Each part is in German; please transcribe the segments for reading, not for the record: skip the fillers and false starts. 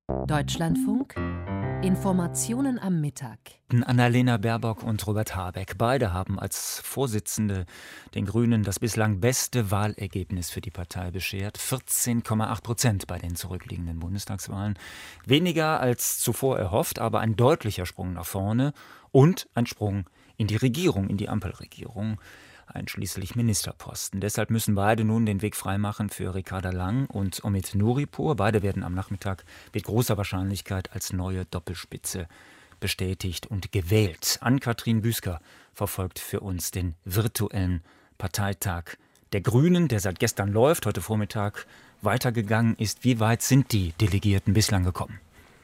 Deutschlandfunk Informationen am Mittag. Annalena Baerbock und Robert Habeck. Beide haben als Vorsitzende den Grünen das bislang beste Wahlergebnis für die Partei beschert. 14,8% bei den zurückliegenden Bundestagswahlen. Weniger als zuvor erhofft, aber ein deutlicher Sprung nach vorne und ein Sprung in die Regierung, in die Ampelregierung. Einschließlich Ministerposten. Deshalb müssen beide nun den Weg freimachen für Ricarda Lang und Omid Nuripur. Beide werden am Nachmittag mit großer Wahrscheinlichkeit als neue Doppelspitze bestätigt und gewählt. Ann-Kathrin Büsker verfolgt für uns den virtuellen Parteitag der Grünen, der seit gestern läuft, heute Vormittag weitergegangen ist. Wie weit sind die Delegierten bislang gekommen?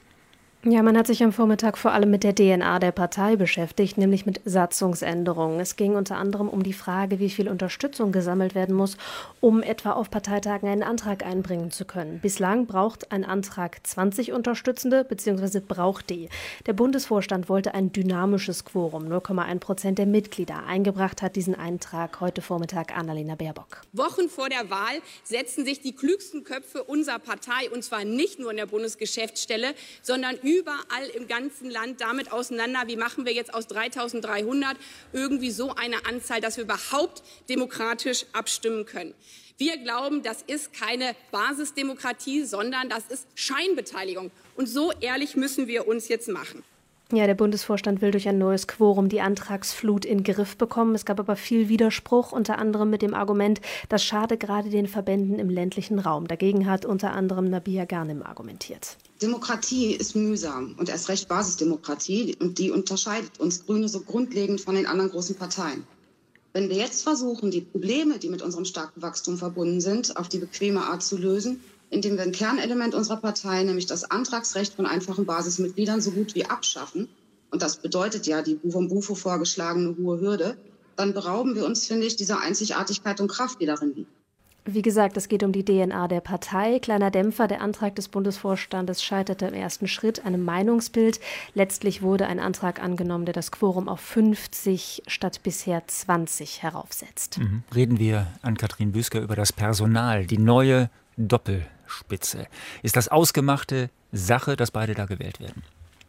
Ja, man hat sich am Vormittag vor allem mit der DNA der Partei beschäftigt, nämlich mit Satzungsänderungen. Es ging unter anderem um die Frage, wie viel Unterstützung gesammelt werden muss, um etwa auf Parteitagen einen Antrag einbringen zu können. Bislang braucht ein Antrag 20 Unterstützende, beziehungsweise braucht die. Der Bundesvorstand wollte ein dynamisches Quorum, 0,1% der Mitglieder. Eingebracht hat diesen Eintrag heute Vormittag Annalena Baerbock. Wochen vor der Wahl setzen sich die klügsten Köpfe unserer Partei, und zwar nicht nur in der Bundesgeschäftsstelle, sondern überall im ganzen Land damit auseinander, wie machen wir jetzt aus 3.300 irgendwie so eine Anzahl, dass wir überhaupt demokratisch abstimmen können. Wir glauben, das ist keine Basisdemokratie, sondern das ist Scheinbeteiligung. Und so ehrlich müssen wir uns jetzt machen. Ja, der Bundesvorstand will durch ein neues Quorum die Antragsflut in den Griff bekommen. Es gab aber viel Widerspruch, unter anderem mit dem Argument, das schade gerade den Verbänden im ländlichen Raum. Dagegen hat unter anderem Nabihah Ghanem argumentiert. Demokratie ist mühsam und erst recht Basisdemokratie, und die unterscheidet uns Grüne so grundlegend von den anderen großen Parteien. Wenn wir jetzt versuchen, die Probleme, die mit unserem starken Wachstum verbunden sind, auf die bequeme Art zu lösen, indem wir ein Kernelement unserer Partei, nämlich das Antragsrecht von einfachen Basismitgliedern, so gut wie abschaffen, und das bedeutet ja die vom Bufo vorgeschlagene hohe Hürde, dann berauben wir uns, finde ich, dieser Einzigartigkeit und Kraft, die darin liegt. Wie gesagt, es geht um die DNA der Partei. Kleiner Dämpfer, der Antrag des Bundesvorstandes scheiterte im ersten Schritt, einem Meinungsbild. Letztlich wurde ein Antrag angenommen, der das Quorum auf 50 statt bisher 20 heraufsetzt. Reden wir, Ann-Kathrin Büsker, über das Personal, die neue Doppelspitze. Ist das ausgemachte Sache, dass beide da gewählt werden?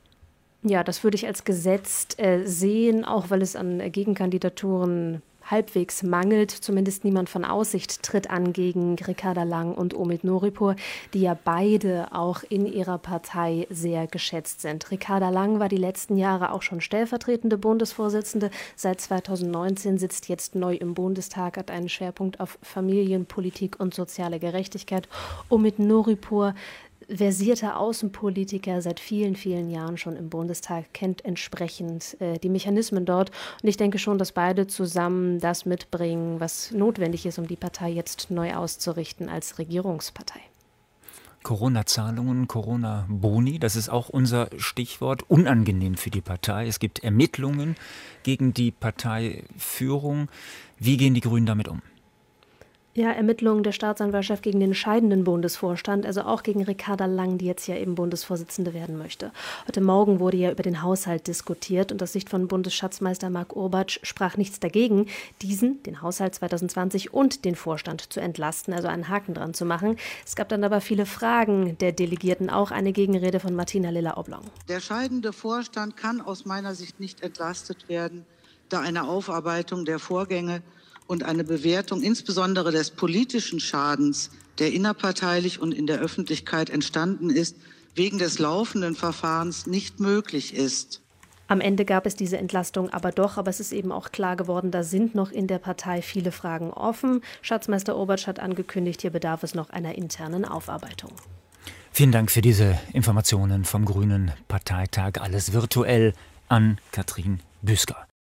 Ja, das würde ich als gesetzt sehen, auch weil es an Gegenkandidaturen halbwegs mangelt. Zumindest niemand von Aussicht tritt an gegen Ricarda Lang und Omid Nuripur, die ja beide auch in ihrer Partei sehr geschätzt sind. Ricarda Lang war die letzten Jahre auch schon stellvertretende Bundesvorsitzende. Seit 2019 sitzt jetzt neu im Bundestag, hat einen Schwerpunkt auf Familienpolitik und soziale Gerechtigkeit. Omid Nuripur, versierter Außenpolitiker, seit vielen, vielen Jahren schon im Bundestag, kennt entsprechend die Mechanismen dort. Und ich denke schon, dass beide zusammen das mitbringen, was notwendig ist, um die Partei jetzt neu auszurichten als Regierungspartei. Corona-Zahlungen, Corona-Boni, das ist auch unser Stichwort. Unangenehm für die Partei. Es gibt Ermittlungen gegen die Parteiführung. Wie gehen die Grünen damit um? Ja, Ermittlungen der Staatsanwaltschaft gegen den scheidenden Bundesvorstand, also auch gegen Ricarda Lang, die jetzt ja eben Bundesvorsitzende werden möchte. Heute Morgen wurde ja über den Haushalt diskutiert und aus Sicht von Bundesschatzmeister Mark Orbatsch sprach nichts dagegen, den Haushalt 2020 und den Vorstand zu entlasten, also einen Haken dran zu machen. Es gab dann aber viele Fragen der Delegierten, auch eine Gegenrede von Martina Lilla-Oblong. Der scheidende Vorstand kann aus meiner Sicht nicht entlastet werden, da eine Aufarbeitung der Vorgänge und eine Bewertung insbesondere des politischen Schadens, der innerparteilich und in der Öffentlichkeit entstanden ist, wegen des laufenden Verfahrens nicht möglich ist. Am Ende gab es diese Entlastung aber doch, aber es ist eben auch klar geworden, da sind noch in der Partei viele Fragen offen. Schatzmeister Orbatsch hat angekündigt, hier bedarf es noch einer internen Aufarbeitung. Vielen Dank für diese Informationen vom Grünen Parteitag. Alles virtuell. Ann-Kathrin Büsker.